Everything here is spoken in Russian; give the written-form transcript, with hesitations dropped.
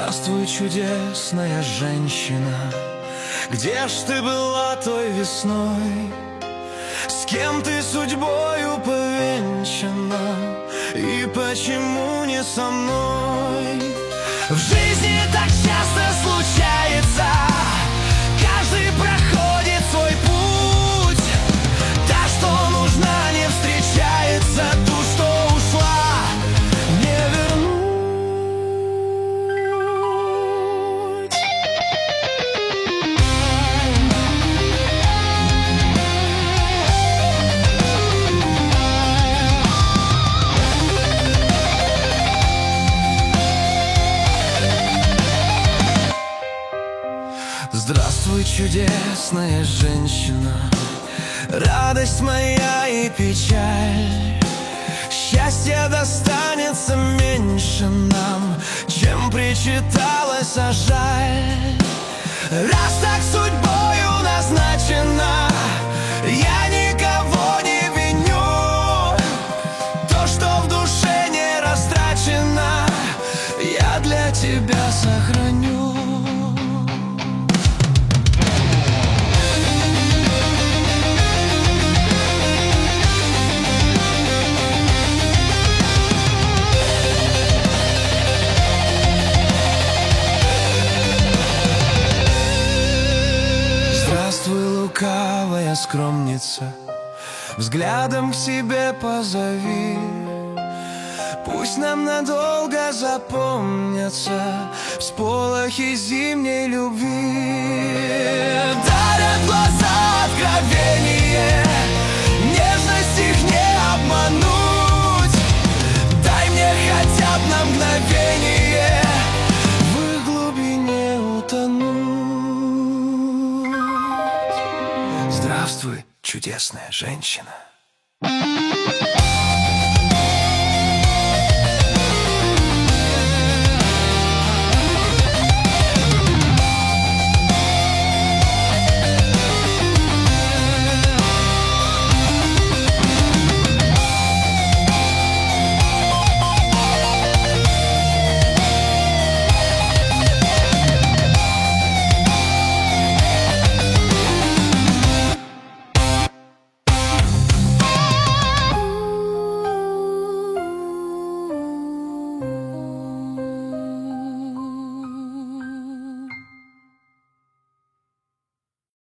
Здравствуй, чудесная женщина, где ж ты была той весной? С кем ты судьбою повенчана? И почему не со мной? В жизни так часто случается, каждый проходит свой путь. Та, что нужна, не встречается, ту, что ушла, не вернуть. Здравствуй, чудесная женщина, радость моя и печаль. Счастье достанется меньше нам, чем причиталось, а жаль. Раз так судьбою назначено, я никого не виню. То, что в душе не растрачено, я для тебя сохраню. Здравствуй, лукавая скромница, взглядом к себе позови. Пусть нам надолго запомнятся всполохи зимней любви. Дарят глаза откровение, нежность их не обмануть. Дай мне хотя бы на мгновение в их глубине утонуть. Здравствуй, чудесная женщина.